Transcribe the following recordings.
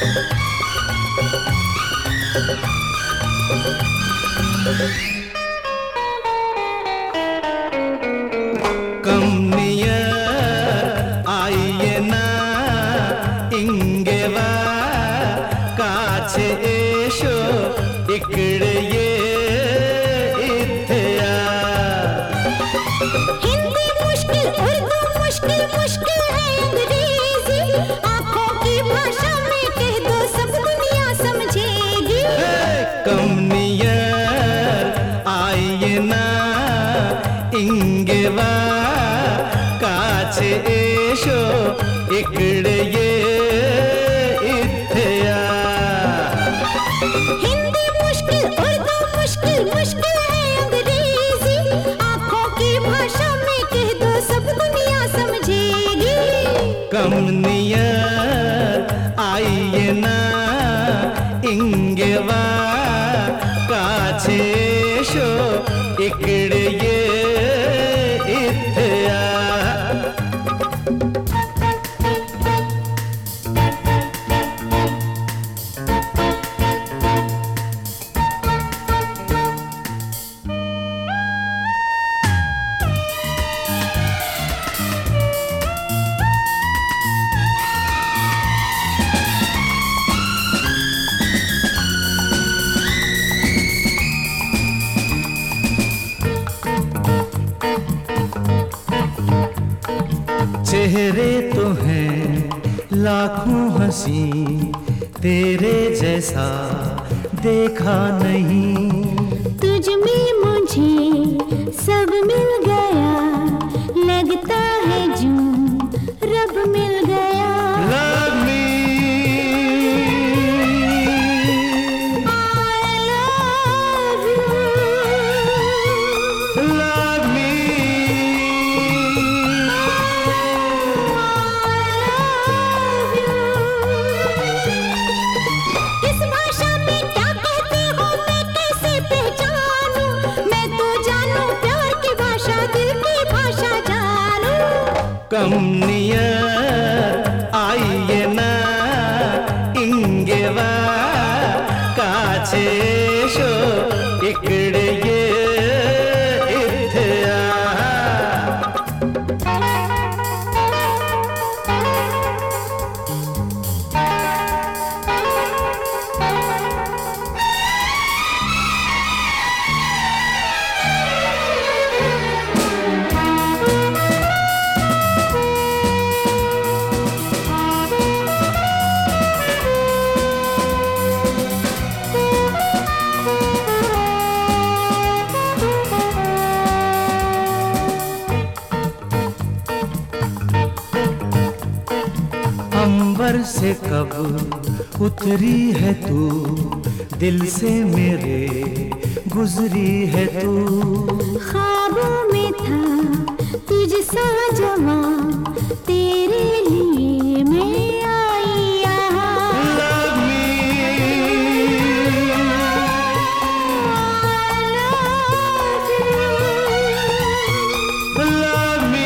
कमनिया आइए ना इंगेवा काछे एशो इकड़े ये इत्या। हिंदी मुश्किल, उर्दू मुश्किल, मुश्किल है अंग्रेजी। आंखों की भाषा में कह दो सब दुनिया समझेगी। कमनिया आइए ना इंगेवा काछे एशो इकड़े ये इत्या। हिंदी मुश्किल, उर्दू मुश्किल, मुश्किल है अंग्रेजी। आंखों की भाषा में कह दो सब दुनिया समझेगी। कमनिया आइए ना इंगेवा काछे एशो इकड़े ये इत्या। चेहरे तो हैं लाखों हंसी, तेरे जैसा देखा नहीं। तुझ में मुझे सब मिल गया, लगता है जूं रब मिल गया। Love me, I love you, love me, इस भाषा में क्या कहते हो मैं कैसे पहचानूं? मैं तो जानूं प्यार की भाषा, दिल की भाषा जानूं। कमनिया आइए ना इंगेवा काछे एशो इकड़े ये इत्या। अंबर से कब उतरी है तू, दिल से मेरे गुजरी है तू। ख्वाबों में था तुझसा जवां, तेरे लिए मैं आई यहाँ। Love me, I love you, love me,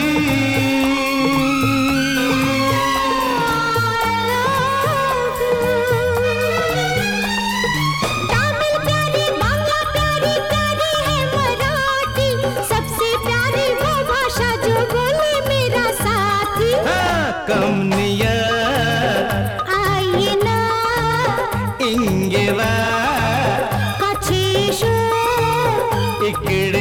तामिल प्यारी, बांग्ला प्यारी, प्यारी है मराठी। सबसे प्यारी वो भाषा जो बोले मेरा साथी। कमनिया आइए ना इंगेवा काछे एशो इकड़े